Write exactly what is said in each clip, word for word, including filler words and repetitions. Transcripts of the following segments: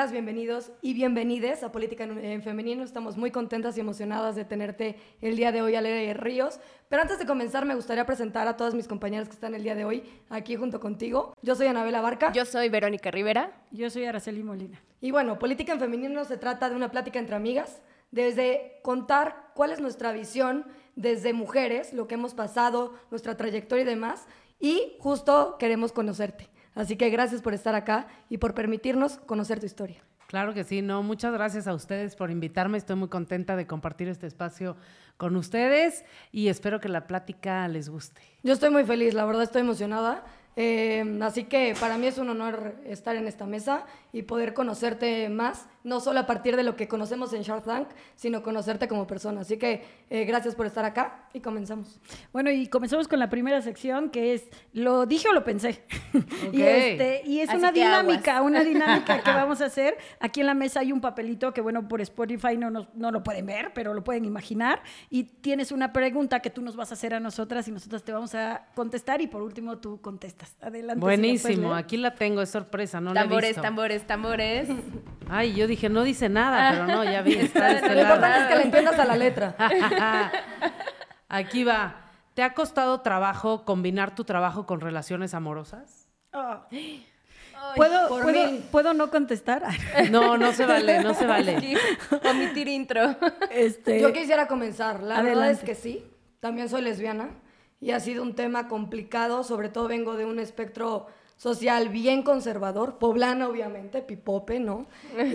bienvenidas, bienvenidos y bienvenides a Política en, en Femenino. Estamos muy contentas y emocionadas de tenerte el día de hoy, Ale Ríos. Pero antes de comenzar, me gustaría presentar a todas mis compañeras que están el día de hoy aquí junto contigo. Yo soy Anabela Barca. Yo soy Verónica Rivera. Yo soy Araceli Molina. Y bueno, Política en Femenino se trata de una plática entre amigas, desde contar cuál es nuestra visión desde mujeres, lo que hemos pasado, nuestra trayectoria y demás, y justo queremos conocerte. Así que gracias por estar acá y por permitirnos conocer tu historia. Claro que sí, no, muchas gracias a ustedes por invitarme. Estoy muy contenta de compartir este espacio con ustedes y espero que la plática les guste. Yo estoy muy feliz, la verdad estoy emocionada. Eh, así que para mí es un honor estar en esta mesa y poder conocerte más, no solo a partir de lo que conocemos en Shark Tank, sino conocerte como persona. Así que eh, gracias por estar acá y comenzamos. Bueno, y comenzamos con la primera sección, que es ¿lo dije o lo pensé? Okay. y, este, y es Así una que dinámica, aguas. una dinámica que vamos a hacer. Aquí en la mesa hay un papelito que, bueno, por Spotify no, nos, no lo pueden ver, pero lo pueden imaginar. Y tienes una pregunta que tú nos vas a hacer a nosotras y nosotras te vamos a contestar y por último tú contestas. Adelante. Buenísimo, si aquí la tengo, es sorpresa, no Tambores, la he visto. tambores, tambores. Ay, yo dije, no dice nada, pero no, ya vi, está de este Lo importante lado. es que le entiendas a la letra. Aquí va. ¿Te ha costado trabajo combinar tu trabajo con relaciones amorosas? Oh. Ay, ¿Puedo, por ¿puedo, mil. ¿Puedo no contestar? No, no se vale, no se vale. sí, omitir intro. este, Yo quisiera comenzar. La verdad Adelante. es que sí, también soy lesbiana y ha sido un tema complicado, sobre todo vengo de un espectro social bien conservador, poblano obviamente, pipope, ¿no?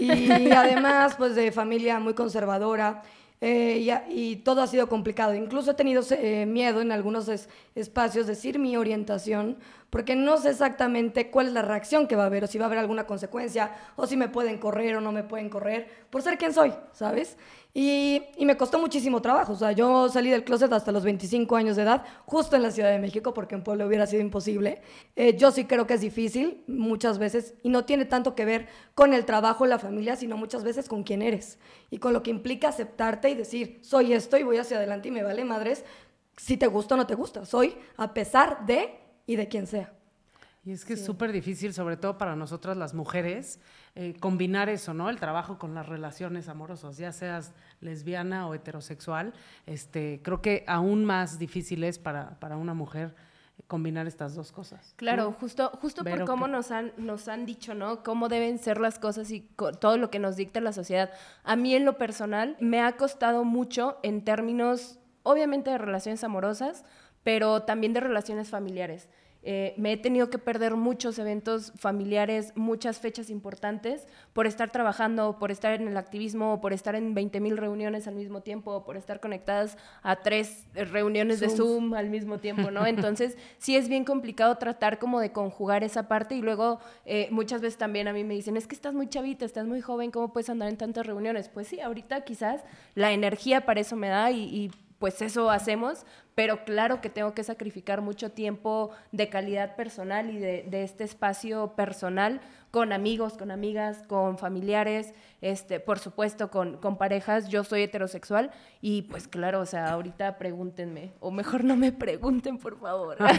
Y además pues de familia muy conservadora. Eh, y, a- y todo ha sido complicado. Incluso he tenido eh, miedo en algunos es- espacios decir mi orientación, porque no sé exactamente cuál es la reacción que va a haber, o si va a haber alguna consecuencia, o si me pueden correr o no me pueden correr, por ser quien soy, ¿sabes? Y, y me costó muchísimo trabajo. O sea, yo salí del closet hasta los veinticinco años de edad, justo en la Ciudad de México, porque en Puebla hubiera sido imposible. Eh, yo sí creo que es difícil muchas veces, y no tiene tanto que ver con el trabajo, la familia, sino muchas veces con quién eres, y con lo que implica aceptarte y decir, soy esto y voy hacia adelante y me vale madres si te gusta o no te gusta. Soy a pesar de y de quien sea. Y es que es súper difícil, sobre todo para nosotras las mujeres, eh, combinar eso, ¿no? El trabajo con las relaciones amorosas, ya seas lesbiana o heterosexual. Este, creo que aún más difícil es para, para una mujer combinar estas dos cosas. Claro, justo, justo Vero, por cómo ¿qué? nos han, nos han dicho, ¿no? Cómo deben ser las cosas y co- todo lo que nos dicta la sociedad. A mí en lo personal me ha costado mucho en términos, obviamente, de relaciones amorosas, pero también de relaciones familiares. Eh, me he tenido que perder muchos eventos familiares, muchas fechas importantes por estar trabajando, por estar en el activismo, por estar en veinte mil reuniones al mismo tiempo, por estar conectadas a tres eh, reuniones Zooms. de Zoom al mismo tiempo, ¿no? Entonces, sí es bien complicado tratar como de conjugar esa parte y luego eh, muchas veces también a mí me dicen, es que estás muy chavita, estás muy joven, ¿cómo puedes andar en tantas reuniones? Pues sí, ahorita quizás la energía para eso me da y, y pues eso hacemos, pero claro que tengo que sacrificar mucho tiempo de calidad personal y de, de este espacio personal con amigos, con amigas, con familiares, este, por supuesto con, con parejas. Yo soy heterosexual y pues claro, o sea, ahorita pregúntenme, o mejor no me pregunten, por favor. Pero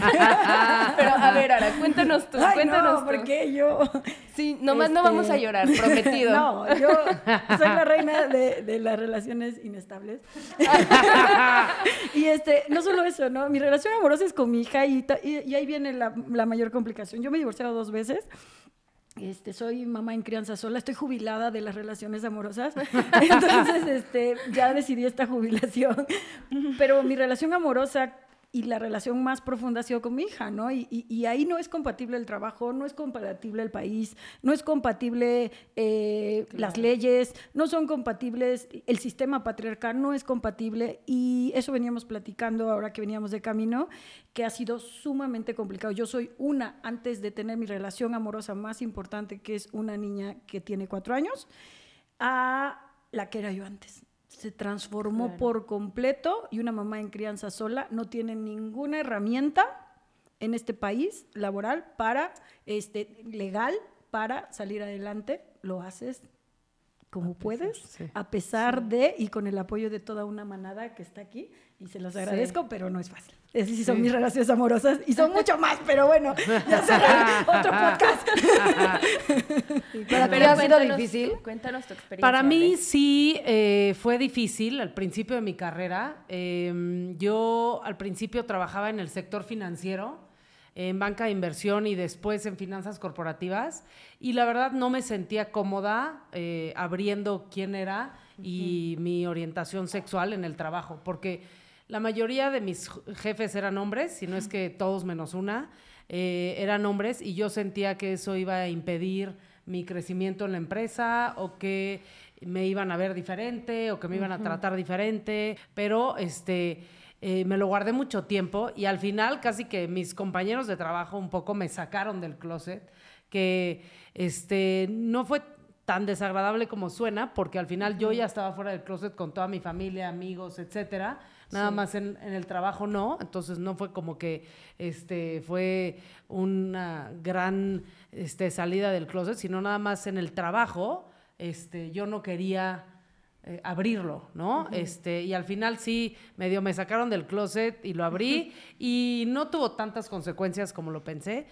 a ver, Ara, cuéntanos tú, Ay, cuéntanos no, tú. porque yo... Sí, nomás no Este, vamos a llorar, prometido. No, yo soy la reina de, de las relaciones inestables. Y este, no solo eso, ¿no? Mi relación amorosa es con mi hija y, ta- y, y ahí viene la, la mayor complicación. Yo me he divorciado dos veces. Este, soy mamá en crianza sola, estoy jubilada de las relaciones amorosas, entonces este, ya decidí esta jubilación, pero mi relación amorosa y la relación más profunda ha sido con mi hija, ¿no? Y, y, y ahí no es compatible el trabajo, no es compatible el país, no es compatible eh, Claro. las leyes, no son compatibles, el sistema patriarcal no es compatible y eso veníamos platicando ahora que veníamos de camino, que ha sido sumamente complicado. Yo soy una, antes de tener mi relación amorosa más importante, que es una niña que tiene cuatro años, a la que era yo antes. Se transformó Claro. por completo y una mamá en crianza sola no tiene ninguna herramienta en este país laboral para, este, legal, para salir adelante. Lo haces como A pesar, puedes, sí. a pesar de, y con el apoyo de toda una manada que está aquí, y se los agradezco, Sí. pero no es fácil. Esas sí son Sí. mis relaciones amorosas, y son mucho más, pero bueno, ya será otro podcast. ¿Para ti Pero ha sido cuéntanos- difícil? Cuéntanos tu experiencia. Para mí Ale. sí eh, fue difícil al principio de mi carrera. Eh, yo al principio trabajaba en el sector financiero, en banca de inversión y después en finanzas corporativas, y la verdad no me sentía cómoda eh, abriendo quién era y uh-huh. mi orientación sexual en el trabajo, porque la mayoría de mis jefes eran hombres, si no es que todos menos una, eh, eran hombres, y yo sentía que eso iba a impedir mi crecimiento en la empresa, o que me iban a ver diferente, o que me iban uh-huh. a tratar diferente, pero este... Eh, me lo guardé mucho tiempo, y al final casi que mis compañeros de trabajo un poco me sacaron del closet, que este, no fue tan desagradable como suena, porque al final uh-huh. yo ya estaba fuera del closet con toda mi familia, amigos, etcétera. Nada sí. más en, en el trabajo no, entonces no fue como que este, fue una gran este, salida del closet, sino nada más en el trabajo este, yo no quería... Eh, abrirlo, ¿no? Uh-huh. Este, y al final sí, medio me sacaron del closet y lo abrí, uh-huh. y no tuvo tantas consecuencias como lo pensé,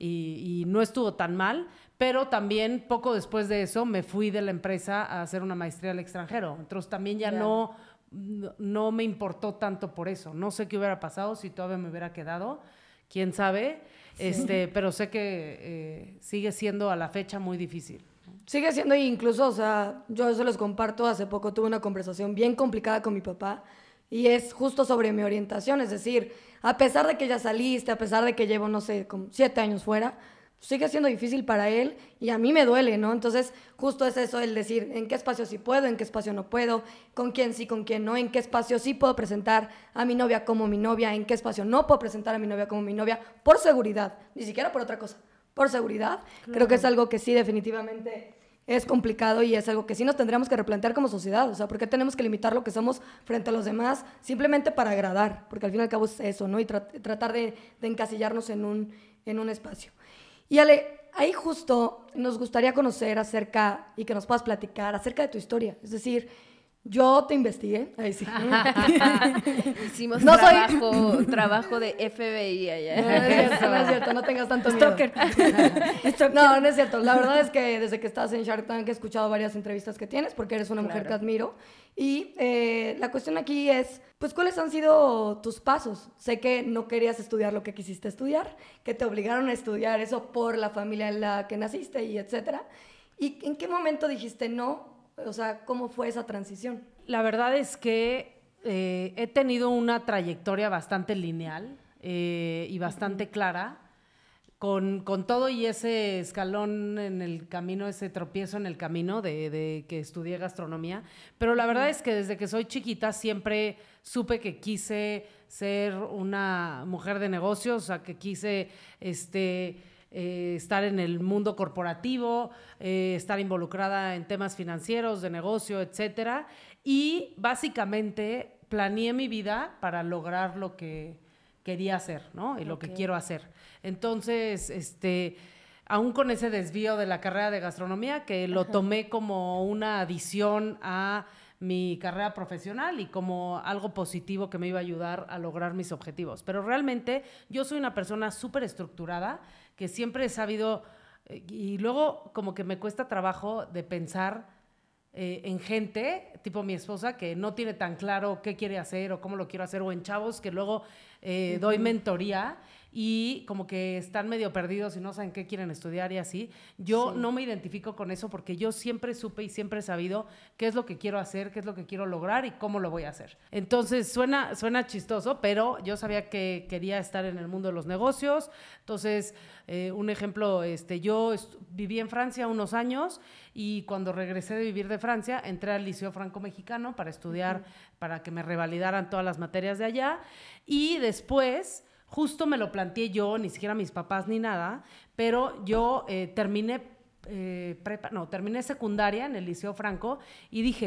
y, y no estuvo tan mal, pero también poco después de eso me fui de la empresa a hacer una maestría al extranjero, entonces también ya yeah. no, no, no me importó tanto por eso, no sé qué hubiera pasado si todavía me hubiera quedado, quién sabe, sí. este, pero sé que eh, sigue siendo a la fecha muy difícil. Sigue siendo, incluso, o sea, yo eso les comparto, hace poco tuve una conversación bien complicada con mi papá, y es justo sobre mi orientación, es decir, a pesar de que ya saliste, a pesar de que llevo, no sé, como siete años fuera, sigue siendo difícil para él, y a mí me duele, ¿no? Entonces, justo es eso, el decir, en qué espacio sí puedo, en qué espacio no puedo, con quién sí, con quién no, en qué espacio sí puedo presentar a mi novia como mi novia, en qué espacio no puedo presentar a mi novia como mi novia, por seguridad, ni siquiera por otra cosa. Por seguridad, claro. Creo que es algo que sí definitivamente es complicado, y es algo que sí nos tendríamos que replantear como sociedad, o sea, ¿por qué tenemos que limitar lo que somos frente a los demás simplemente para agradar? Porque al fin y al cabo es eso, ¿no? Y tra- tratar de, de encasillarnos en un, en un espacio. Y Ale, ahí justo nos gustaría conocer acerca, y que nos puedas platicar acerca de tu historia, es decir, yo te investigué. Ahí sí. Hicimos no trabajo, soy... trabajo de F B I allá. No, no es cierto, no es cierto, no tengas tanto miedo. Stalker. No, no es cierto. La verdad es que desde que estás en Shark Tank he escuchado varias entrevistas que tienes, porque eres una Claro. mujer que admiro. Y eh, la cuestión aquí es, pues, ¿cuáles han sido tus pasos? Sé que no querías estudiar lo que quisiste estudiar, que te obligaron a estudiar eso por la familia en la que naciste y etcétera. ¿Y en qué momento dijiste no? O sea, ¿cómo fue esa transición? La verdad es que eh, he tenido una trayectoria bastante lineal eh, y bastante uh-huh. clara, con, con todo y ese escalón en el camino, ese tropiezo en el camino de, de que estudié gastronomía. Pero la verdad es que desde que soy chiquita siempre supe que quise ser una mujer de negocios, o sea, que quise... este Eh, estar en el mundo corporativo, eh, estar involucrada en temas financieros, de negocio, etcétera. Y básicamente planeé mi vida para lograr lo que quería hacer, ¿no? Y okay. lo que quiero hacer. Entonces, este, aún con ese desvío de la carrera de gastronomía, que lo Ajá. tomé como una adición a mi carrera profesional y como algo positivo que me iba a ayudar a lograr mis objetivos. Pero realmente yo soy una persona súper estructurada, que siempre he sabido, eh, y luego como que me cuesta trabajo de pensar eh, en gente, tipo mi esposa, que no tiene tan claro qué quiere hacer o cómo lo quiero hacer, o en chavos que luego eh, uh-huh. doy mentoría y como que están medio perdidos y no saben qué quieren estudiar y así. Yo sí. no me identifico con eso, porque yo siempre supe y siempre he sabido qué es lo que quiero hacer, qué es lo que quiero lograr y cómo lo voy a hacer. Entonces suena, suena chistoso, pero yo sabía que quería estar en el mundo de los negocios. Entonces, eh, un ejemplo, este, yo est- viví en Francia unos años, y cuando regresé de vivir de Francia, entré al Liceo Franco-Mexicano para estudiar, uh-huh. para que me revalidaran todas las materias de allá, y después... Justo me lo planteé yo, ni siquiera mis papás ni nada, pero yo eh, terminé, eh, prepa, no, terminé secundaria en el Liceo Franco y dije,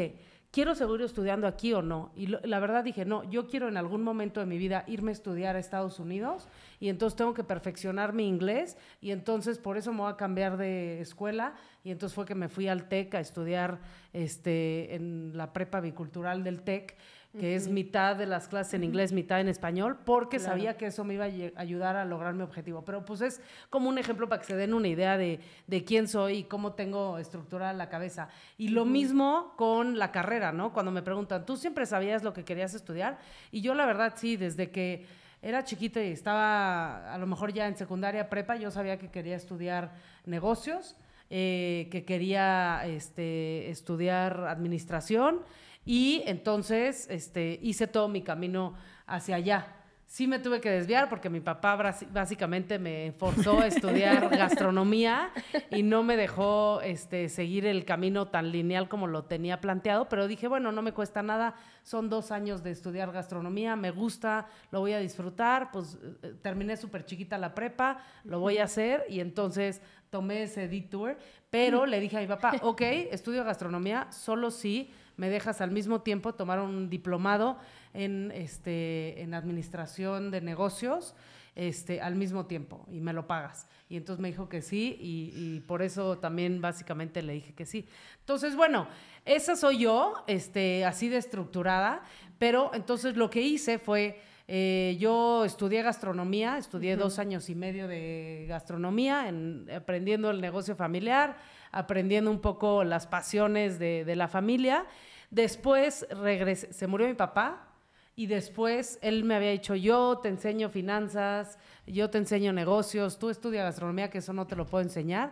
¿quiero seguir estudiando aquí o no? Y lo, la verdad dije, no, yo quiero en algún momento de mi vida irme a estudiar a Estados Unidos y entonces tengo que perfeccionar mi inglés y entonces por eso me voy a cambiar de escuela y entonces fue que me fui al TEC a estudiar este, en la prepa bicultural del TEC, que uh-huh. es mitad de las clases en inglés, mitad en español, porque claro. sabía que eso me iba a ayudar a lograr mi objetivo. Pero pues es como un ejemplo para que se den una idea de, de quién soy y cómo tengo estructurada la cabeza. Y lo uh-huh. mismo con la carrera, ¿no? Cuando me preguntan, ¿tú siempre sabías lo que querías estudiar? Y yo la verdad sí, desde que era chiquita y estaba a lo mejor ya en secundaria, prepa, yo sabía que quería estudiar negocios, eh, que quería este, estudiar administración. Y entonces este, hice todo mi camino hacia allá. Sí me tuve que desviar porque mi papá básicamente me forzó a estudiar gastronomía y no me dejó este, seguir el camino tan lineal como lo tenía planteado, pero dije, bueno, no me cuesta nada, son dos años de estudiar gastronomía, me gusta, lo voy a disfrutar, pues eh, terminé súper chiquita la prepa, lo voy a hacer y entonces tomé ese detour, pero le dije a mi papá, ok, estudio gastronomía, solo si me dejas al mismo tiempo tomar un diplomado en, este, en administración de negocios este, al mismo tiempo y me lo pagas. Y entonces me dijo que sí y, y por eso también básicamente le dije que sí. Entonces, bueno, esa soy yo, este, así de estructurada, pero entonces lo que hice fue, eh, yo estudié gastronomía, estudié uh-huh. dos años y medio de gastronomía, en, aprendiendo el negocio familiar, aprendiendo un poco las pasiones de, de la familia. Después regresé, se murió mi papá y después él me había dicho, yo te enseño finanzas, yo te enseño negocios, tú estudia gastronomía, que eso no te lo puedo enseñar.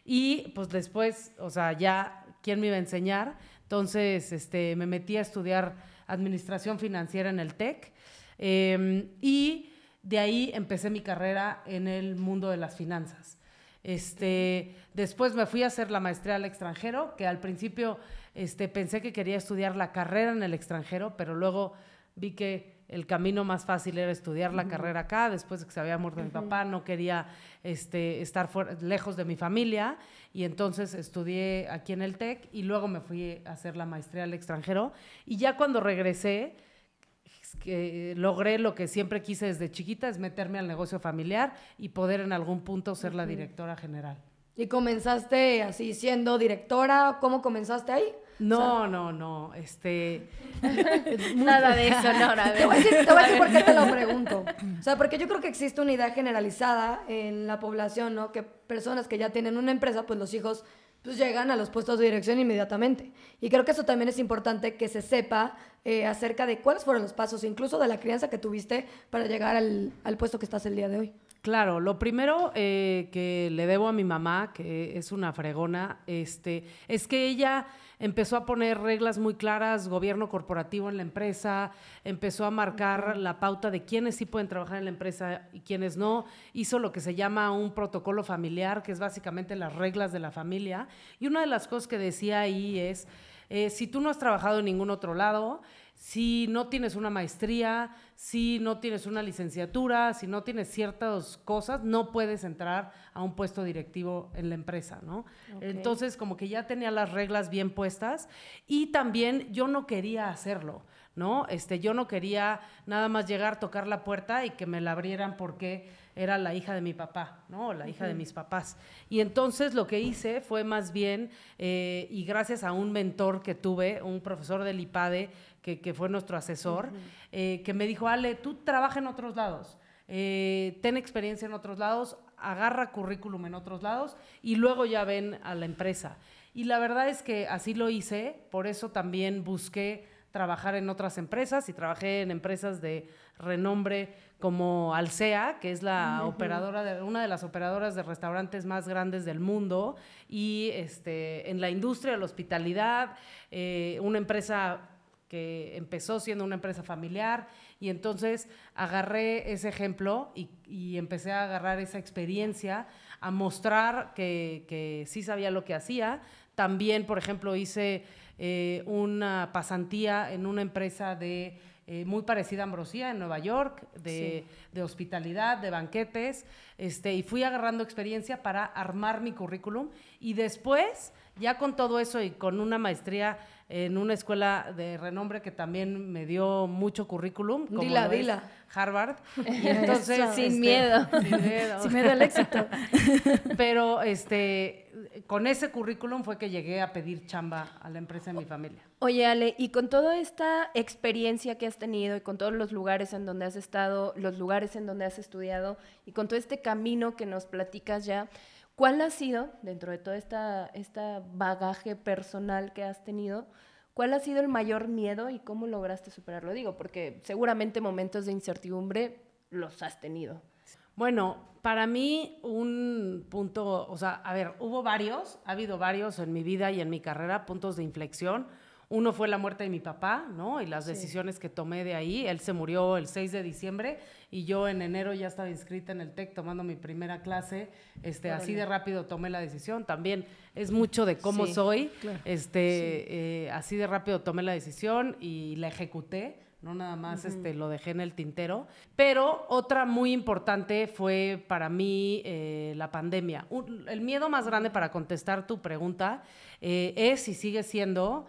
Y pues después, o sea, ya, ¿quién me iba a enseñar? Entonces este, me metí a estudiar administración financiera en el TEC eh, y de ahí empecé mi carrera en el mundo de las finanzas. Este, después me fui a hacer la maestría al extranjero, que al principio este, pensé que quería estudiar la carrera en el extranjero, pero luego vi que el camino más fácil era estudiar la uh-huh. carrera acá, después de que se había muerto uh-huh. mi papá, no quería este, estar fuera, lejos de mi familia, y entonces estudié aquí en el TEC, y luego me fui a hacer la maestría al extranjero, y ya cuando regresé, que logré lo que siempre quise desde chiquita, es meterme al negocio familiar y poder en algún punto ser uh-huh. la directora general. ¿Y comenzaste así siendo directora? ¿Cómo comenzaste ahí? No, o sea, no, no, este... Nada de eso, no, no, te voy a decir, te voy a decir por qué te lo pregunto. O sea, porque yo creo que existe una idea generalizada en la población, ¿no? Que personas que ya tienen una empresa, pues los hijos pues llegan a los puestos de dirección inmediatamente. Y creo que eso también es importante que se sepa eh, acerca de cuáles fueron los pasos, incluso de la crianza que tuviste para llegar al, al puesto que estás el día de hoy. Claro, lo primero eh, que le debo a mi mamá, que es una fregona, este, es que ella empezó a poner reglas muy claras, gobierno corporativo en la empresa, empezó a marcar la pauta de quiénes sí pueden trabajar en la empresa y quiénes no, hizo lo que se llama un protocolo familiar, que es básicamente las reglas de la familia, y una de las cosas que decía ahí es, eh, si tú no has trabajado en ningún otro lado, si no tienes una maestría, si no tienes una licenciatura, si no tienes ciertas cosas, no puedes entrar a un puesto directivo en la empresa, ¿no? Okay. Entonces, como que ya tenía las reglas bien puestas y también yo no quería hacerlo, ¿no? Este, yo no quería nada más llegar, tocar la puerta y que me la abrieran porque era la hija de mi papá, ¿no? La hija uh-huh. de mis papás. Y entonces lo que hice fue más bien, eh, y gracias a un mentor que tuve, un profesor del IPADE, que, que fue nuestro asesor, uh-huh. eh, que me dijo, Ale, tú trabaja en otros lados, eh, ten experiencia en otros lados, agarra currículum en otros lados y luego ya ven a la empresa. Y la verdad es que así lo hice, por eso también busqué trabajar en otras empresas y trabajé en empresas de renombre como Alsea, que es la uh-huh. operadora de, una de las operadoras de restaurantes más grandes del mundo, y este, en la industria de la hospitalidad, eh, una empresa que empezó siendo una empresa familiar, y entonces agarré ese ejemplo y, y empecé a agarrar esa experiencia, a mostrar que, que sí sabía lo que hacía. También, por ejemplo, hice eh, una pasantía en una empresa de eh, muy parecida a Ambrosía en Nueva York, de, sí. de hospitalidad, de banquetes, este, y fui agarrando experiencia para armar mi currículum y después, ya con todo eso y con una maestría en una escuela de renombre que también me dio mucho currículum, como Dila, lo es dila. Harvard. Y entonces, Sin este, miedo. Sin miedo. Si me da el éxito. Pero este, con ese currículum fue que llegué a pedir chamba a la empresa de mi familia. Oye, Ale, y con toda esta experiencia que has tenido y con todos los lugares en donde has estado, los lugares en donde has estudiado y con todo este camino que nos platicas ya, ¿cuál ha sido, dentro de todo esta, esta bagaje personal que has tenido, cuál ha sido el mayor miedo y cómo lograste superarlo? Digo, porque seguramente momentos de incertidumbre los has tenido. Bueno, para mí un punto, o sea, a ver, hubo varios, ha habido varios en mi vida y en mi carrera, puntos de inflexión. Uno fue la muerte de mi papá, ¿no? Y las decisiones sí. que tomé de ahí. Él se murió el seis de diciembre y yo en enero ya estaba inscrita en el TEC tomando mi primera clase. Este, así de rápido tomé la decisión. También es mucho de cómo sí, soy. Claro. Este, sí. eh, así de rápido tomé la decisión y la ejecuté. No nada más uh-huh. este, lo dejé en el tintero. Pero otra muy importante fue para mí eh, la pandemia. Un, el miedo más grande para contestar tu pregunta eh, es y sigue siendo...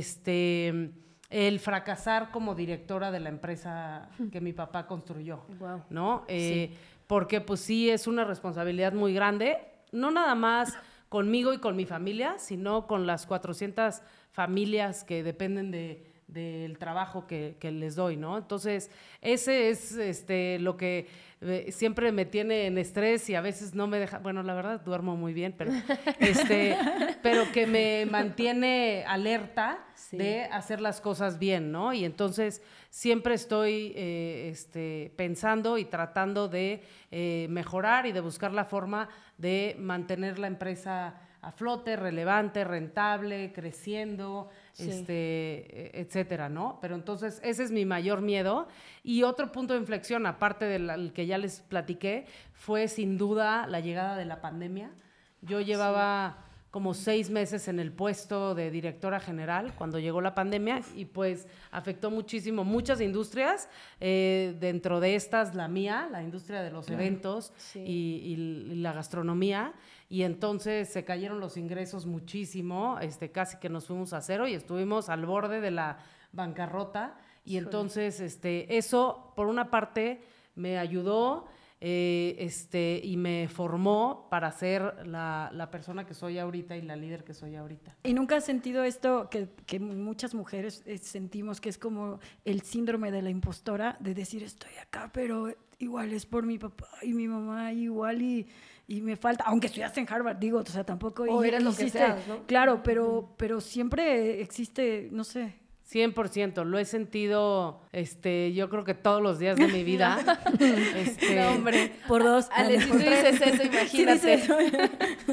Este, el fracasar como directora de la empresa que mi papá construyó, wow. ¿no? Eh, sí. Porque pues sí es una responsabilidad muy grande, no nada más conmigo y con mi familia, sino con las cuatrocientas familias que dependen de del trabajo que, que les doy, ¿no? Entonces, ese es este, lo que eh, siempre me tiene en estrés y a veces no me deja, bueno, la verdad duermo muy bien, pero, este, pero que me mantiene alerta sí. de hacer las cosas bien, ¿no? Y entonces siempre estoy eh, este, pensando y tratando de eh, mejorar y de buscar la forma de mantener la empresa a flote, relevante, rentable, creciendo, sí. este, etcétera, ¿no? Pero entonces ese es mi mayor miedo. Y otro punto de inflexión, aparte del que ya les platiqué, fue sin duda la llegada de la pandemia. Yo llevaba sí. como seis meses en el puesto de directora general cuando llegó la pandemia y pues afectó muchísimo muchas industrias, eh, dentro de estas la mía, la industria de los claro. eventos sí. y, y, y la gastronomía. Y entonces se cayeron los ingresos muchísimo, este, casi que nos fuimos a cero y estuvimos al borde de la bancarrota. Y sí. entonces este, eso, por una parte, me ayudó eh, este, y me formó para ser la, la persona que soy ahorita y la líder que soy ahorita. ¿Y nunca has sentido esto que, que muchas mujeres eh, sentimos, que es como el síndrome de la impostora, de decir estoy acá, pero igual es por mi papá y mi mamá, igual y... y me falta, aunque estudiaste en Harvard, digo, o sea, tampoco... O eres lo que seas, ¿no? Claro, pero, pero siempre existe, no sé... cien por ciento, lo he sentido, este, yo creo que todos los días de mi vida. este, no, hombre. Por dos. Ale, si tú dices eso, imagínate. Sí, dice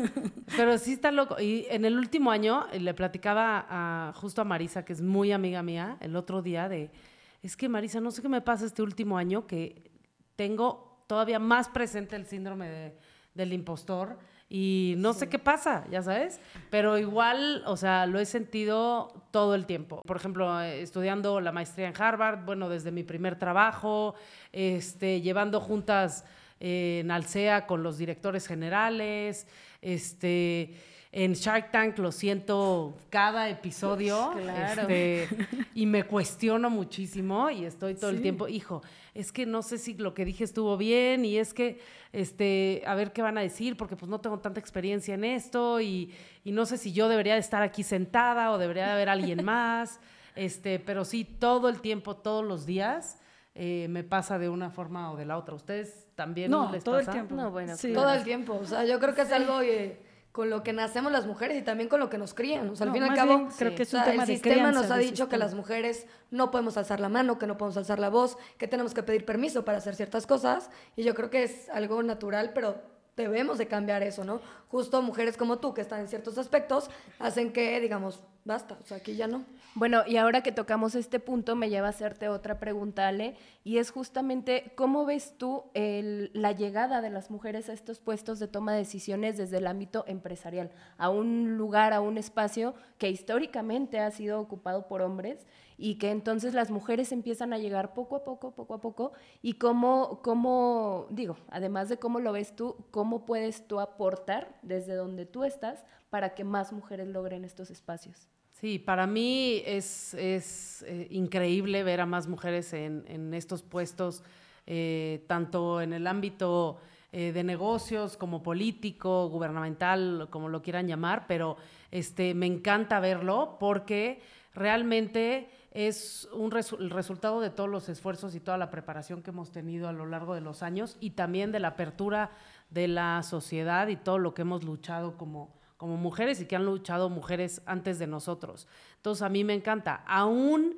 Pero sí está loco. Y en el último año le platicaba a, justo a Marisa, que es muy amiga mía, el otro día de, es que Marisa, no sé qué me pasa este último año, que tengo todavía más presente el síndrome de, del impostor y no sí. sé qué pasa, ya sabes, pero igual, o sea, lo he sentido todo el tiempo. Por ejemplo, estudiando la maestría en Harvard, bueno, desde mi primer trabajo, este, llevando juntas eh, en Alsea con los directores generales, este... En Shark Tank lo siento cada episodio, claro. este, y me cuestiono muchísimo y estoy todo sí. el tiempo, hijo, es que no sé si lo que dije estuvo bien y es que, este, a ver qué van a decir porque pues no tengo tanta experiencia en esto y, y no sé si yo debería de estar aquí sentada o debería de haber alguien más, este, pero sí, todo el tiempo, todos los días eh, me pasa de una forma o de la otra. ¿Ustedes también no, les todo pasa? el tiempo. No, bueno, sí. Todo el tiempo, o sea, yo creo que es algo... Eh, con lo que nacemos las mujeres y también con lo que nos crían. O sea, al no, fin y al cabo, bien, creo sí. que es un o sea, tema el de sistema crianza, nos ha dicho sistema. que las mujeres no podemos alzar la mano, que no podemos alzar la voz, que tenemos que pedir permiso para hacer ciertas cosas. Y yo creo que es algo natural, pero debemos de cambiar eso, ¿no? Justo mujeres como tú, que están en ciertos aspectos, hacen que, digamos, basta, o sea, aquí ya no. Bueno, y ahora que tocamos este punto, me lleva a hacerte otra pregunta, Ale, y es justamente, ¿cómo ves tú el, la llegada de las mujeres a estos puestos de toma de decisiones desde el ámbito empresarial, a un lugar, a un espacio que históricamente ha sido ocupado por hombres y que entonces las mujeres empiezan a llegar poco a poco, poco a poco, y cómo, cómo, digo, además de cómo lo ves tú, cómo puedes tú aportar desde donde tú estás para que más mujeres logren estos espacios? Sí, para mí es, es eh, increíble ver a más mujeres en, en estos puestos, eh, tanto en el ámbito eh, de negocios como político, gubernamental, como lo quieran llamar, pero este, me encanta verlo porque realmente es un resu- el resultado de todos los esfuerzos y toda la preparación que hemos tenido a lo largo de los años y también de la apertura de la sociedad y todo lo que hemos luchado como como mujeres y que han luchado mujeres antes de nosotros. Entonces, a mí me encanta. Aún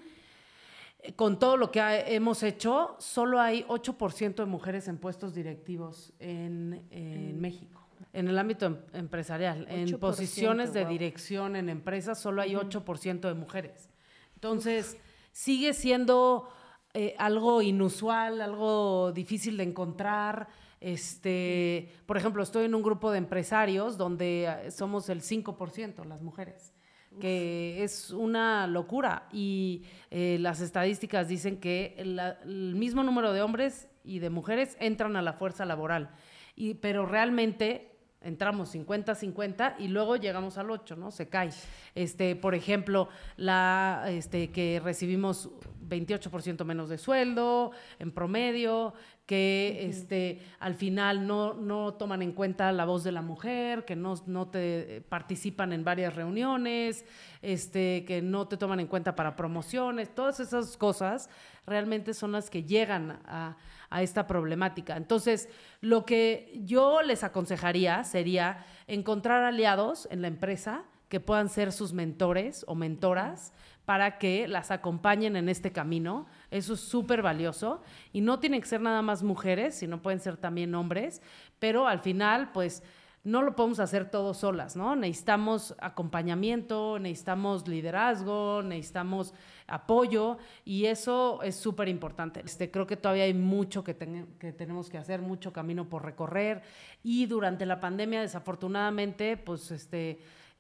con todo lo que ha, hemos hecho, solo hay ocho por ciento de mujeres en puestos directivos en, en mm. México. En el ámbito em, empresarial, en posiciones de wow. dirección en empresas, solo hay uh-huh. ocho por ciento de mujeres. Entonces, Uf. sigue siendo eh, algo inusual, algo difícil de encontrar. Este, por ejemplo, estoy en un grupo de empresarios donde somos el cinco por ciento las mujeres, que es una locura y eh, las estadísticas dicen que el, el mismo número de hombres y de mujeres entran a la fuerza laboral, y, pero realmente entramos cincuenta cincuenta y luego llegamos al ocho, ¿no? Se cae. Este, por ejemplo, la, este, que recibimos veintiocho por ciento menos de sueldo en promedio, que uh-huh. este, al final no, no toman en cuenta la voz de la mujer, que no, no te participan en varias reuniones, este, que no te toman en cuenta para promociones, todas esas cosas realmente son las que llegan a, a esta problemática. Entonces, lo que yo les aconsejaría sería encontrar aliados en la empresa que puedan ser sus mentores o mentoras para que las acompañen en este camino. Eso es súper valioso y no tienen que ser nada más mujeres, sino pueden ser también hombres, pero al final, pues, no lo podemos hacer todos solas, ¿no? Necesitamos acompañamiento, necesitamos liderazgo, necesitamos apoyo y eso es súper importante. Este, creo que todavía hay mucho que, ten- que tenemos que hacer, mucho camino por recorrer y durante la pandemia, desafortunadamente, pues, este,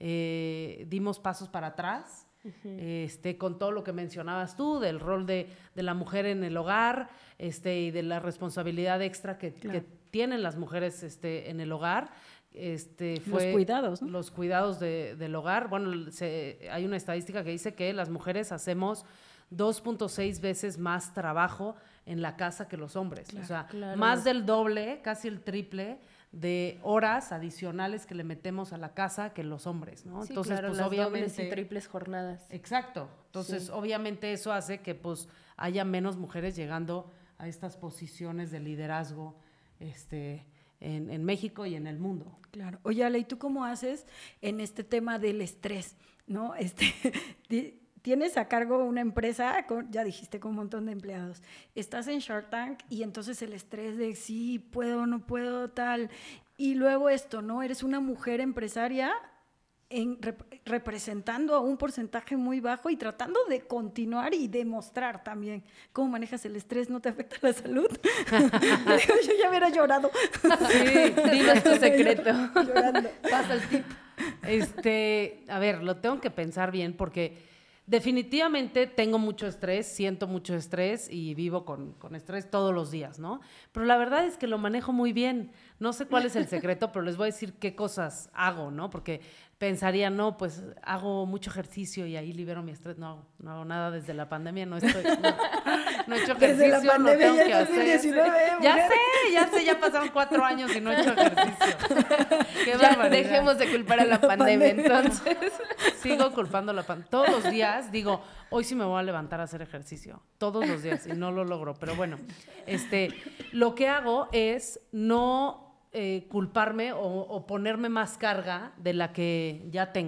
eh, dimos pasos para atrás. Uh-huh. Este, con todo lo que mencionabas tú, del rol de, de la mujer en el hogar, este, y de la responsabilidad extra que, claro. que tienen las mujeres este, en el hogar. Este, fue los cuidados, ¿no? Los cuidados de, del hogar. Bueno, se, hay una estadística que dice que las mujeres hacemos dos punto seis veces más trabajo en la casa que los hombres. Claro, o sea, claro. más del doble, casi el triple de horas adicionales que le metemos a la casa que los hombres, ¿no? Sí, entonces, claro, pues las obviamente dobles y triples jornadas. Exacto. Entonces, sí. obviamente eso hace que pues haya menos mujeres llegando a estas posiciones de liderazgo este en, en México y en el mundo. Claro. Oye, Ale, ¿y tú cómo haces en este tema del estrés, no? Este tienes a cargo una empresa, con, ya dijiste, con un montón de empleados. Estás en Shark Tank y entonces el estrés de sí, puedo, no puedo, tal. Y luego esto, ¿no? Eres una mujer empresaria en, rep, representando a un porcentaje muy bajo y tratando de continuar y demostrar también cómo manejas el estrés, ¿no te afecta la salud? Yo ya hubiera llorado. Sí, dinos tu secreto. Llorando. Pasa el tip. Este, a ver, lo tengo que pensar bien porque definitivamente tengo mucho estrés, siento mucho estrés y vivo con, con estrés todos los días, ¿no? Pero la verdad es que lo manejo muy bien. No sé cuál es el secreto, pero les voy a decir qué cosas hago, ¿no? Porque pensaría, no, pues hago mucho ejercicio y ahí libero mi estrés. No, no hago nada desde la pandemia, no estoy, no, no he hecho ejercicio, desde la pandemia, no tengo ya que hacer. diecinueve, ya sé, ya sé, ya pasaron cuatro años y no he hecho ejercicio. Qué ya barbaridad. Dejemos de culpar a la pandemia, entonces. Sigo culpando a la pandemia. Todos los días digo, hoy sí me voy a levantar a hacer ejercicio. Todos los días y no lo logro. Pero bueno, este, lo que hago es no eh, culparme o, o ponerme más carga de la que ya tengo.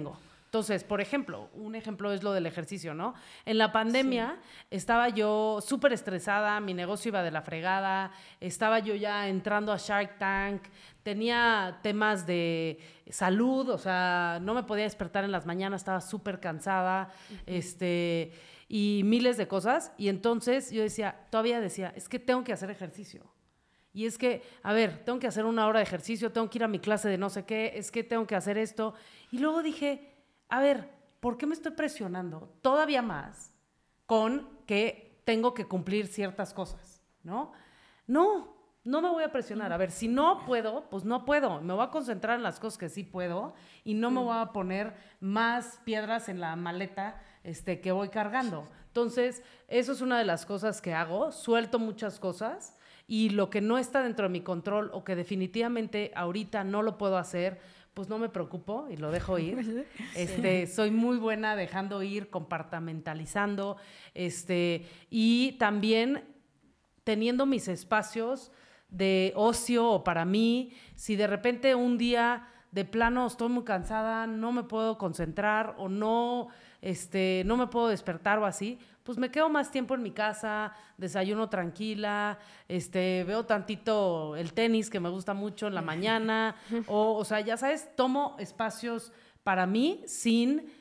Entonces, por ejemplo, un ejemplo es lo del ejercicio, ¿no? En la pandemia sí. estaba yo súper estresada, mi negocio iba de la fregada, estaba yo ya entrando a Shark Tank, tenía temas de salud, o sea, no me podía despertar en las mañanas, estaba súper cansada, uh-huh. este, y miles de cosas. Y entonces yo decía, todavía decía, es que tengo que hacer ejercicio. Y es que, a ver, tengo que hacer una hora de ejercicio, tengo que ir a mi clase de no sé qué, es que tengo que hacer esto. Y luego dije, a ver, ¿por qué me estoy presionando todavía más con que tengo que cumplir ciertas cosas? ¿No? No, no me voy a presionar. A ver, si no puedo, pues no puedo. Me voy a concentrar en las cosas que sí puedo y no me voy a poner más piedras en la maleta este, que voy cargando. Entonces, eso es una de las cosas que hago. Suelto muchas cosas y lo que no está dentro de mi control o que definitivamente ahorita no lo puedo hacer, pues no me preocupo y lo dejo ir. Este, sí. Soy muy buena dejando ir, compartimentalizando, este, y también teniendo mis espacios de ocio o para mí. Si de repente un día de plano estoy muy cansada, no me puedo concentrar o no, este, no me puedo despertar o así, pues me quedo más tiempo en mi casa, desayuno tranquila, este, veo tantito el tenis que me gusta mucho en la mañana, o, o sea, ya sabes, tomo espacios para mí sin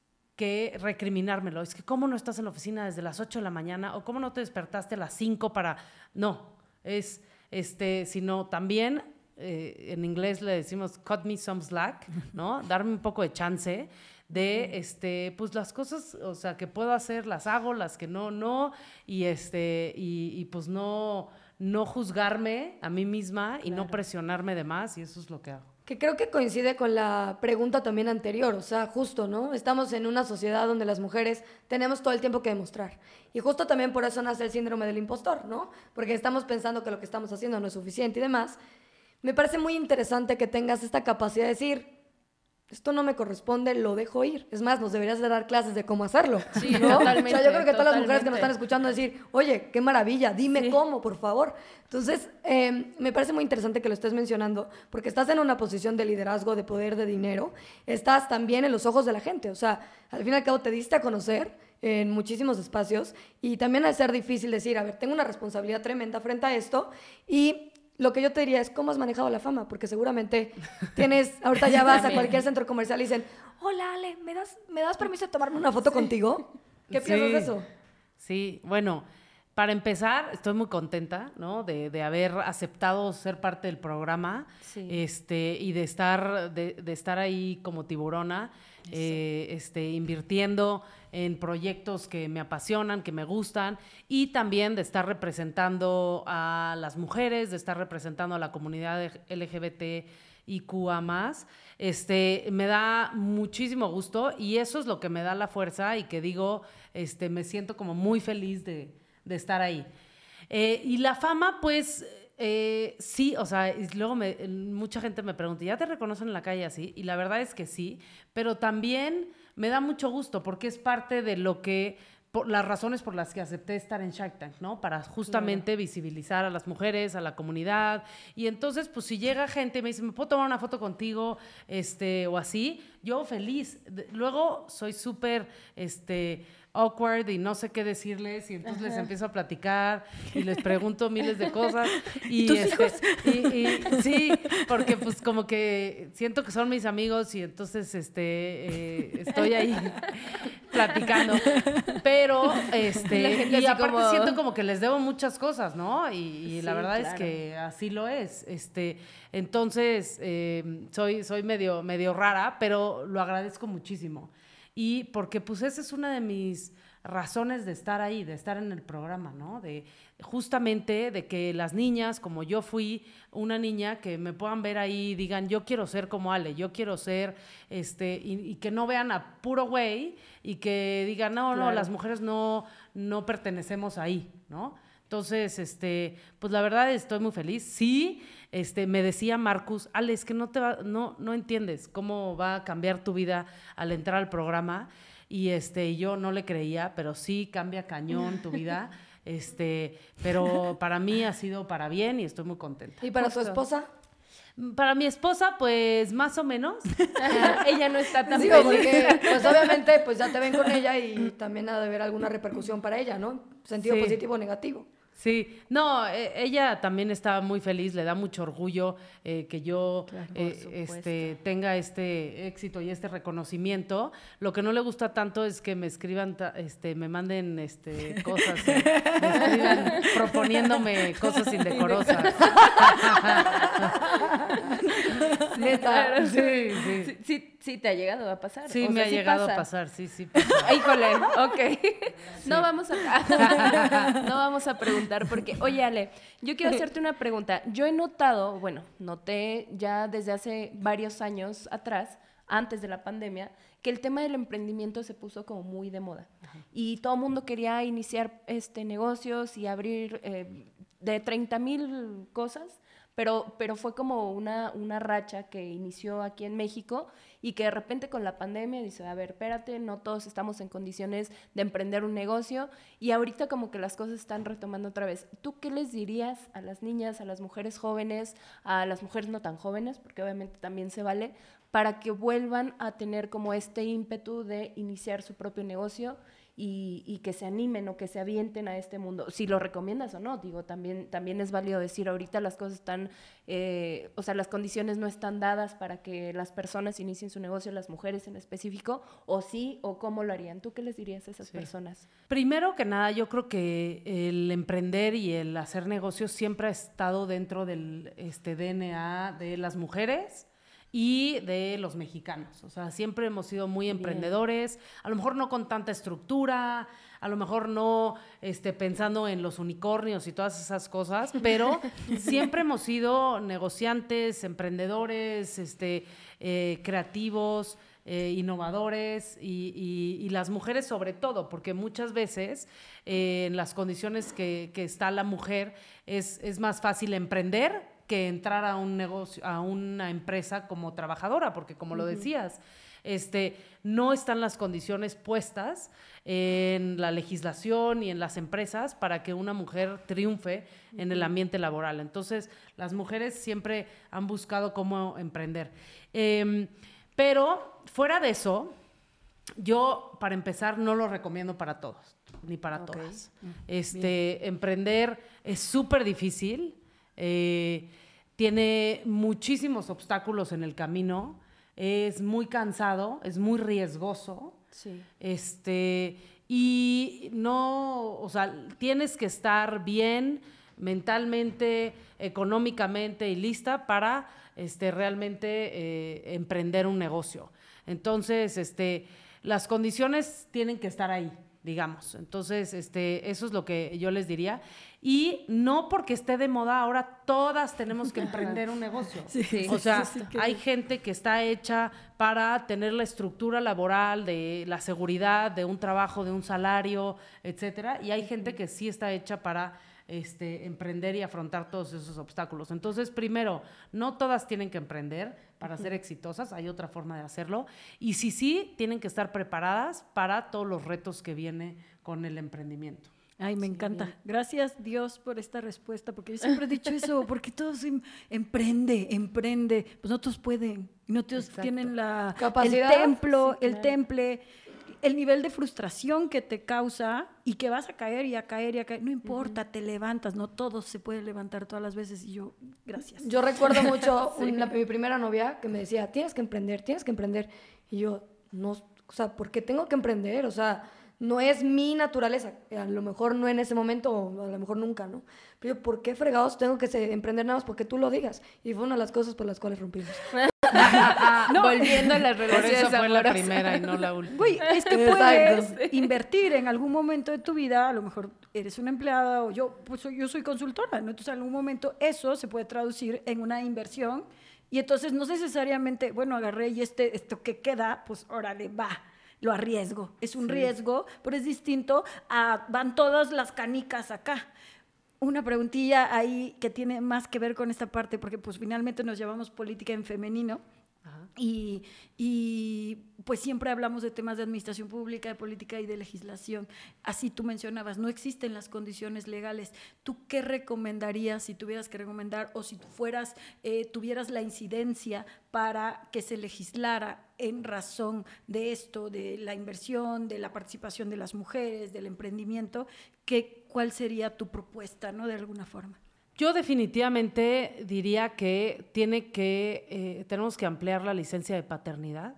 que recriminármelo. Es que ¿cómo no estás en la oficina desde las ocho de la mañana? ¿O cómo no te despertaste a las cinco para...? No, es, este, sino también, eh, en inglés le decimos cut me some slack, ¿no? Darme un poco de chance de, este, pues las cosas, o sea, que puedo hacer, las hago, las que no, no, y este, y, y pues no, no juzgarme a mí misma y claro. no presionarme de más, y eso es lo que hago. Que creo que coincide con la pregunta también anterior, o sea, justo, ¿no? Estamos en una sociedad donde las mujeres tenemos todo el tiempo que demostrar. Y justo también por eso nace el síndrome del impostor, ¿no? Porque estamos pensando que lo que estamos haciendo no es suficiente y demás. Me parece muy interesante que tengas esta capacidad de decir, esto no me corresponde, lo dejo ir. Es más, nos deberías de dar clases de cómo hacerlo. Sí, ¿no? Totalmente. O sea, yo creo que todas totalmente. Las mujeres que nos están escuchando decir, oye, qué maravilla, dime sí. cómo, por favor. Entonces, eh, me parece muy interesante que lo estés mencionando, porque estás en una posición de liderazgo, de poder, de dinero. Estás también en los ojos de la gente. O sea, al fin y al cabo te diste a conocer en muchísimos espacios y también al ser difícil decir, a ver, tengo una responsabilidad tremenda frente a esto y... Lo que yo te diría es, ¿cómo has manejado la fama? Porque seguramente tienes, ahorita ya vas a cualquier centro comercial y dicen, hola Ale, ¿me das, ¿me das permiso de tomarme una foto sí. contigo? ¿Qué sí. piensas de eso? Sí, bueno, para empezar, estoy muy contenta, ¿no? De, de haber aceptado ser parte del programa sí. este, y de estar, de, de estar ahí como tiburona, eh, este, invirtiendo en proyectos que me apasionan, que me gustan, y también de estar representando a las mujeres, de estar representando a la comunidad L G B T I Q A más. Este, me da muchísimo gusto y eso es lo que me da la fuerza y que digo, este, me siento como muy feliz de, de estar ahí. Eh, y la fama, pues... Eh, sí, o sea, y luego me, mucha gente me pregunta, ¿ya te reconocen en la calle así? Y la verdad es que sí, pero también me da mucho gusto porque es parte de lo que, por, las razones por las que acepté estar en Shark Tank, ¿no? Para justamente claro. visibilizar a las mujeres, a la comunidad. Y entonces, pues si llega gente y me dice, ¿me puedo tomar una foto contigo? Este, o así, yo feliz. Luego soy súper, este... awkward y no sé qué decirles y entonces Ajá. les empiezo a platicar y les pregunto miles de cosas y, ¿Y, este, y, y sí, porque pues como que siento que son mis amigos y entonces este eh, estoy ahí platicando, pero este y, y aparte como... siento como que les debo muchas cosas, ¿no? Y, y sí, la verdad claro. es que así lo es, este entonces eh, soy soy medio medio rara, pero lo agradezco muchísimo. Y porque pues esa es una de mis razones de estar ahí, de estar en el programa, ¿no? De justamente de que las niñas, como yo fui una niña, que me puedan ver ahí y digan, yo quiero ser como Ale, yo quiero ser, este, y, y que no vean a puro güey y que digan, no, claro. no, las mujeres no, no pertenecemos ahí, ¿no? Entonces, este, pues la verdad estoy muy feliz. Sí, este, me decía Marcus, Ale, es que no te va, no, no entiendes cómo va a cambiar tu vida al entrar al programa. Y este, yo no le creía, pero sí cambia cañón tu vida. Este, pero para mí ha sido para bien y estoy muy contenta. ¿Y para Justo. tu esposa? Para mi esposa, pues más o menos. Ella no está tan Digo, feliz. porque pues obviamente pues ya te ven con ella y también ha de haber alguna repercusión para ella, ¿no? Sentido Sí. positivo o negativo. Sí, no, eh, ella también está muy feliz, le da mucho orgullo eh, que yo Claro, por eh, supuesto. este, tenga este éxito y este reconocimiento. Lo que no le gusta tanto es que me escriban, ta- este, me manden este, cosas, eh, me escriban proponiéndome cosas indecorosas. Neta. Sí, sí. Sí, sí, sí te ha llegado a pasar. Sí, O me sea, ha sí llegado pasa. a pasar, sí, sí. pasa. Híjole, ok. No vamos a no vamos a preguntar porque, oye Ale, yo quiero hacerte una pregunta. Yo he notado, bueno, noté ya desde hace varios años atrás, antes de la pandemia, que el tema del emprendimiento se puso como muy de moda. Y todo el mundo quería iniciar este negocios y abrir eh, de treinta mil cosas. Pero, pero fue como una, una racha que inició aquí en México y que de repente con la pandemia dice, a ver, espérate, no todos estamos en condiciones de emprender un negocio y ahorita como que las cosas están retomando otra vez. ¿Tú qué les dirías a las niñas, a las mujeres jóvenes, a las mujeres no tan jóvenes, porque obviamente también se vale, para que vuelvan a tener como este ímpetu de iniciar su propio negocio y, y que se animen o que se avienten a este mundo? Si lo recomiendas o no, digo, también, también es válido decir, ahorita las cosas están, eh, o sea, las condiciones no están dadas para que las personas inicien su negocio, las mujeres en específico, o sí, o cómo lo harían. ¿Tú qué les dirías a esas Sí. personas? Primero que nada, yo creo que el emprender y el hacer negocios siempre ha estado dentro del este, D N A de las mujeres y de los mexicanos. O sea, siempre hemos sido muy emprendedores, a lo mejor no con tanta estructura, a lo mejor no este, pensando en los unicornios y todas esas cosas, pero siempre hemos sido negociantes, emprendedores, este, eh, creativos, eh, innovadores y, y, y las mujeres sobre todo, porque muchas veces eh, en las condiciones que, que está la mujer es, es más fácil emprender que entrar a un negocio, a una empresa como trabajadora, porque como lo decías, este, no están las condiciones puestas en la legislación y en las empresas para que una mujer triunfe en el ambiente laboral. Entonces, las mujeres siempre han buscado cómo emprender. Eh, pero fuera de eso, yo, para empezar, no lo recomiendo para todos, ni para Ok. todas. Este, emprender es súper difícil. Eh, tiene muchísimos obstáculos en el camino, es muy cansado, es muy riesgoso, Sí. este, y no, o sea, tienes que estar bien mentalmente, económicamente y lista para este, realmente eh, emprender un negocio. Entonces, este, las condiciones tienen que estar ahí, digamos. Entonces, este, eso es lo que yo les diría. Y no porque esté de moda, ahora todas tenemos que emprender un negocio. Sí, Sí. O sea, sí, sí, que- hay gente que está hecha para tener la estructura laboral, de la seguridad, de un trabajo, de un salario, etcétera. Y hay gente que sí está hecha para este, emprender y afrontar todos esos obstáculos. Entonces, primero, no todas tienen que emprender para ser exitosas, hay otra forma de hacerlo. Y sí, sí, tienen que estar preparadas para todos los retos que viene con el emprendimiento. Ay, me Sí, encanta. bien. Gracias Dios por esta respuesta, porque yo siempre he dicho eso, porque todos em- emprende, emprende, pues no todos pueden, no todos Exacto. tienen la ¿Capacidad? el templo, Sí, el claro. temple, el nivel de frustración que te causa y que vas a caer y a caer y a caer, no importa, te levantas, no todos se pueden levantar todas las veces y yo, gracias. Yo recuerdo mucho un- la- mi primera novia que me decía, tienes que emprender, tienes que emprender. Y yo, no, o sea, ¿por qué tengo que emprender? O sea, no es mi naturaleza. A lo mejor no en ese momento, o a lo mejor nunca, ¿no? Pero yo, ¿por qué fregados tengo que se- emprender nada más porque tú lo digas? Y fue una de las cosas por las cuales rompimos. Volviendo a las Por relaciones eso fue la amorosas. primera y no la última. Güey, es que Exacto. puedes invertir en algún momento de tu vida, a lo mejor eres una empleada o yo, pues soy- yo soy consultora, ¿no? Entonces en algún momento eso se puede traducir en una inversión y entonces no necesariamente, bueno, agarré y este, esto que queda, pues órale, va, lo arriesgo. Es un Sí. riesgo, pero es distinto a, van todas las canicas acá. Una preguntilla ahí que tiene más que ver con esta parte, porque pues finalmente nos llevamos política en femenino. Ajá. Y, y pues siempre hablamos de temas de administración pública, de política y de legislación. Así tú mencionabas, no existen las condiciones legales. ¿Tú qué recomendarías si tuvieras que recomendar o si tú fueras, eh, tuvieras la incidencia para que se legislara en razón de esto, de la inversión, de la participación de las mujeres, del emprendimiento? ¿Qué, ¿Cuál sería tu propuesta, no, de alguna forma? Yo definitivamente diría que tiene que eh, tenemos que ampliar la licencia de paternidad.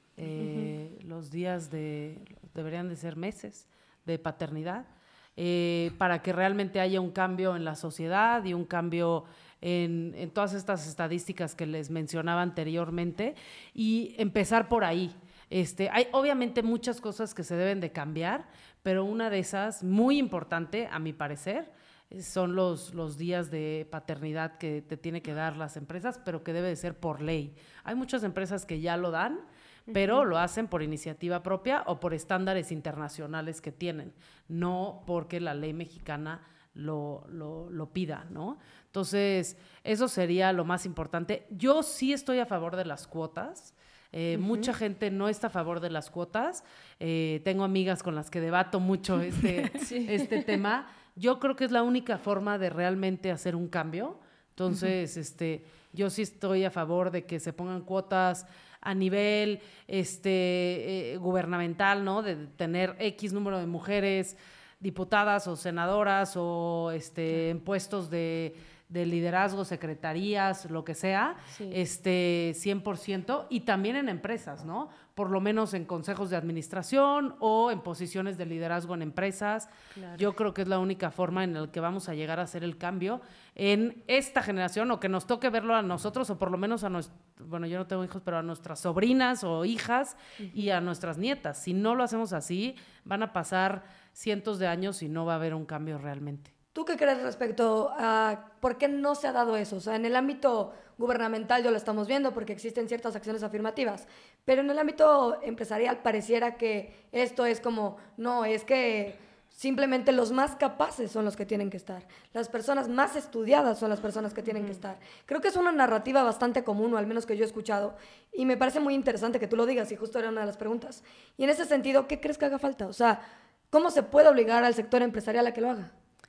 Eh, uh-huh. Los días de deberían de ser meses de paternidad eh, para que realmente haya un cambio en la sociedad y un cambio en, en todas estas estadísticas que les mencionaba anteriormente, y empezar por ahí. Este, hay obviamente muchas cosas que se deben de cambiar, pero una de esas, muy importante a mi parecer, son los, los días de paternidad que te tiene que dar las empresas, pero que debe de ser por ley. Hay muchas empresas que ya lo dan, pero uh-huh. lo hacen por iniciativa propia o por estándares internacionales que tienen, no porque la ley mexicana lo, lo, lo pida, ¿no? Entonces, eso sería lo más importante. Yo sí estoy a favor de las cuotas. Eh, uh-huh. Mucha gente no está a favor de las cuotas. Eh, tengo amigas con las que debato mucho este, sí. este tema. Yo creo que es la única forma de realmente hacer un cambio. Entonces, uh-huh. este, yo sí estoy a favor de que se pongan cuotas a nivel este, eh, gubernamental, ¿no? De tener X número de mujeres diputadas o senadoras o este, en puestos de, de liderazgo, secretarías, lo que sea, sí. este, cien por ciento, y también en empresas, ¿no? Por lo menos en consejos de administración o en posiciones de liderazgo en empresas. Claro. Yo creo que es la única forma en la que vamos a llegar a hacer el cambio en esta generación, o que nos toque verlo a nosotros, o por lo menos a nuestros, bueno, yo no tengo hijos, pero a nuestras sobrinas o hijas uh-huh. y a nuestras nietas. Si no lo hacemos así, van a pasar cientos de años y no va a haber un cambio realmente. ¿Tú qué crees respecto a por qué no se ha dado eso? O sea, en el ámbito gubernamental ya lo estamos viendo porque existen ciertas acciones afirmativas, pero en el ámbito empresarial pareciera que esto es como, no, es que simplemente los más capaces son los que tienen que estar. Las personas más estudiadas son las personas que tienen uh-huh. que estar. Creo que es una narrativa bastante común, o al menos que yo he escuchado, y me parece muy interesante que tú lo digas, y justo era una de las preguntas. Y en ese sentido, ¿qué crees que haga falta? O sea, ¿cómo se puede obligar al sector empresarial a que lo haga?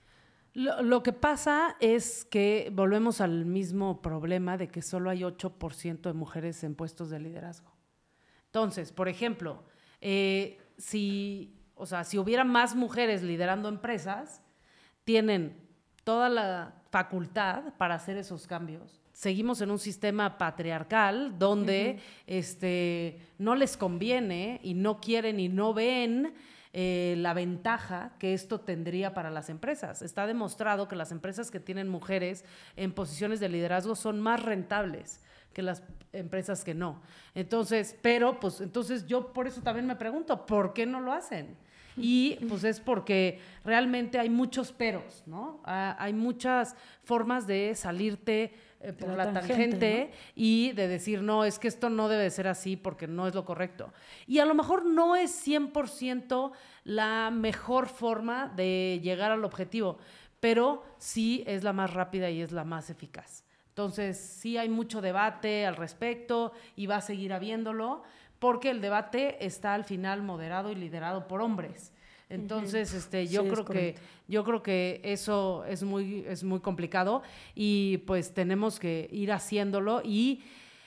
Lo, lo que pasa es que volvemos al mismo problema de que solo hay ocho por ciento de mujeres en puestos de liderazgo. Entonces, por ejemplo, eh, si, o sea, si hubiera más mujeres liderando empresas, tienen toda la facultad para hacer esos cambios. Seguimos en un sistema patriarcal donde uh-huh. este, no les conviene y no quieren y no ven Eh, la ventaja que esto tendría para las empresas. Está demostrado que las empresas que tienen mujeres en posiciones de liderazgo son más rentables que las empresas que no. Entonces, pero pues entonces yo por eso también me pregunto, ¿por qué no lo hacen? Y pues es porque realmente hay muchos peros, ¿no? Ah, hay muchas formas de salirte eh, por la, la tangente, tangente ¿no? Y de decir, no, es que esto no debe ser así porque no es lo correcto. Y a lo mejor no es cien por ciento la mejor forma de llegar al objetivo, pero sí es la más rápida y es la más eficaz. Entonces, sí hay mucho debate al respecto y va a seguir habiéndolo, porque el debate está al final moderado y liderado por hombres. Entonces, uh-huh. este, yo sí, creo que yo creo que eso es muy es muy complicado, y pues tenemos que ir haciéndolo y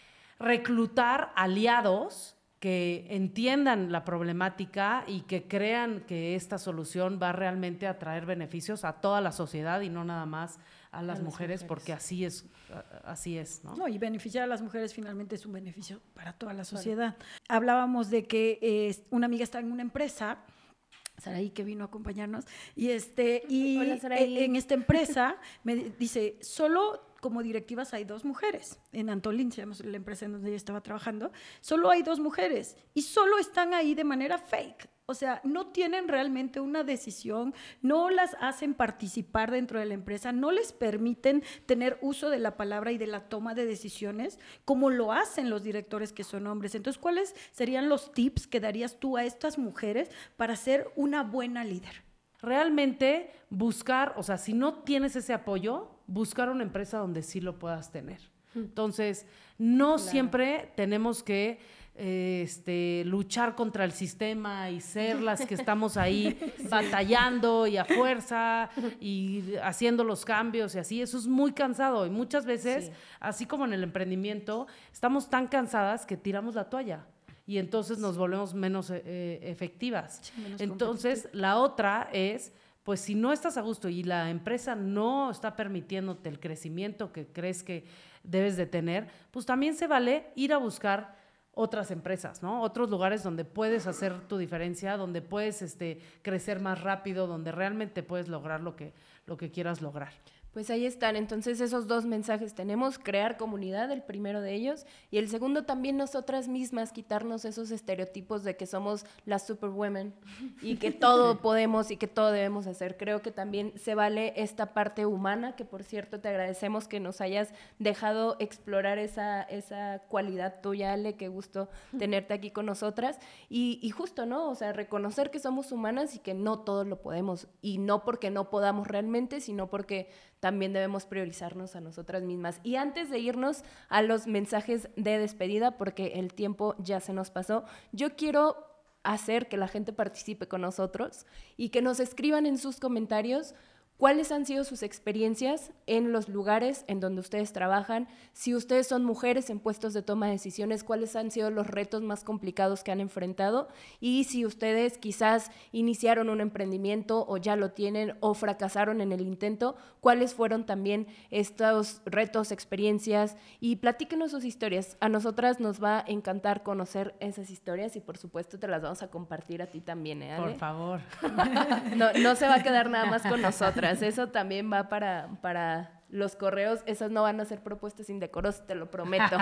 reclutar aliados que entiendan la problemática y que crean que esta solución va realmente a traer beneficios a toda la sociedad y no nada más a las, a mujeres, las mujeres, porque así es, así es, ¿no? No, y beneficiar a las mujeres finalmente es un beneficio para toda la sociedad. Vale. Hablábamos de que eh, una amiga está en una empresa, Saraí, que vino a acompañarnos, y, este, y Hola, Saraí. En esta empresa me dice, solo como directivas hay dos mujeres, en Antolín, se llama la empresa en donde ella estaba trabajando, solo hay dos mujeres, y solo están ahí de manera fake. O sea, no tienen realmente una decisión, no las hacen participar dentro de la empresa, no les permiten tener uso de la palabra y de la toma de decisiones como lo hacen los directores que son hombres. Entonces, ¿cuáles serían los tips que darías tú a estas mujeres para ser una buena líder? Realmente buscar, o sea, si no tienes ese apoyo, buscar una empresa donde sí lo puedas tener. Entonces, no claro. siempre tenemos que eh, este, luchar contra el sistema y ser las que estamos ahí sí. batallando y a fuerza y haciendo los cambios y así. Eso es muy cansado y muchas veces, sí. así como en el emprendimiento, estamos tan cansadas que tiramos la toalla. Y entonces nos volvemos menos eh, efectivas. Sí, menos entonces, la otra es, pues si no estás a gusto y la empresa no está permitiéndote el crecimiento que crees que debes de tener, pues también se vale ir a buscar otras empresas, ¿no? Otros lugares donde puedes hacer tu diferencia, donde puedes este, crecer más rápido, donde realmente puedes lograr lo que, lo que quieras lograr. Pues ahí están, entonces esos dos mensajes tenemos, crear comunidad, el primero de ellos, y el segundo también nosotras mismas, quitarnos esos estereotipos de que somos las superwomen y que todo podemos y que todo debemos hacer. Creo que también se vale esta parte humana, que por cierto te agradecemos que nos hayas dejado explorar esa, esa cualidad tuya, Ale, qué gusto tenerte aquí con nosotras, y, y justo, ¿no? O sea, reconocer que somos humanas y que no todos lo podemos, y no porque no podamos realmente, sino porque también debemos priorizarnos a nosotras mismas. Y antes de irnos a los mensajes de despedida, porque el tiempo ya se nos pasó, yo quiero hacer que la gente participe con nosotros y que nos escriban en sus comentarios cuáles han sido sus experiencias en los lugares en donde ustedes trabajan, si ustedes son mujeres en puestos de toma de decisiones, cuáles han sido los retos más complicados que han enfrentado, y si ustedes quizás iniciaron un emprendimiento o ya lo tienen o fracasaron en el intento, cuáles fueron también estos retos, experiencias, y platíquenos sus historias. A nosotras nos va a encantar conocer esas historias y por supuesto te las vamos a compartir a ti también, ¿eh, Ale? Por favor. No, no se va a quedar nada más con nosotras. Eso también va para, para los correos. Esas no van a ser propuestas indecorosas, te lo prometo.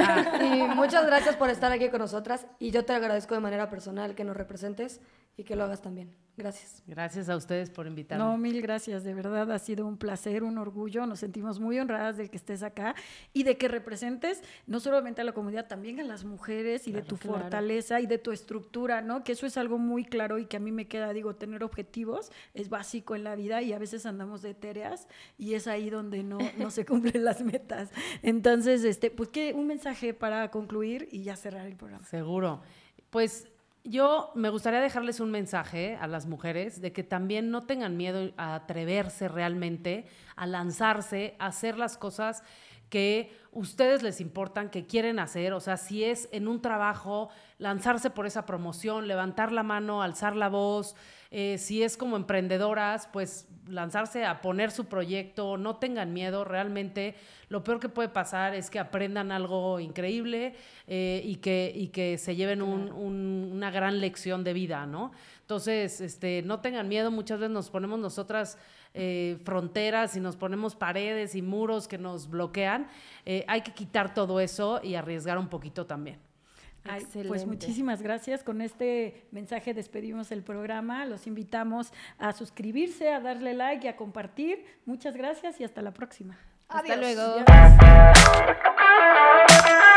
Y muchas gracias por estar aquí con nosotras y yo te agradezco de manera personal que nos representes y que lo hagas también. Gracias. Gracias a ustedes por invitarme. No, mil gracias, de verdad ha sido un placer, un orgullo, nos sentimos muy honradas de que estés acá y de que representes no solamente a la comunidad, también a las mujeres y claro, de tu claro. fortaleza y de tu estructura, ¿no? Que eso es algo muy claro y que a mí me queda, digo, tener objetivos es básico en la vida y a veces andamos de etéreas y es ahí donde no, no se cumplen las metas. Entonces, este, pues, ¿qué, un mensaje para concluir y ya cerrar el programa? Seguro. Pues yo me gustaría dejarles un mensaje a las mujeres de que también no tengan miedo a atreverse realmente, a lanzarse, a hacer las cosas que ustedes les importan, que quieren hacer. O sea, si es en un trabajo, lanzarse por esa promoción, levantar la mano, alzar la voz. Eh, si es como emprendedoras, pues lanzarse a poner su proyecto, no tengan miedo. Realmente lo peor que puede pasar es que aprendan algo increíble eh, y, que, y que se lleven un, un, una gran lección de vida, ¿no? Entonces, este, no tengan miedo. Muchas veces nos ponemos nosotras eh, fronteras y nos ponemos paredes y muros que nos bloquean. Eh, hay que quitar todo eso y arriesgar un poquito también. Ay, pues muchísimas gracias. Con este mensaje despedimos el programa. Los invitamos a suscribirse, a darle like y a compartir. Muchas gracias y hasta la próxima. Hasta Adiós. luego. Adiós.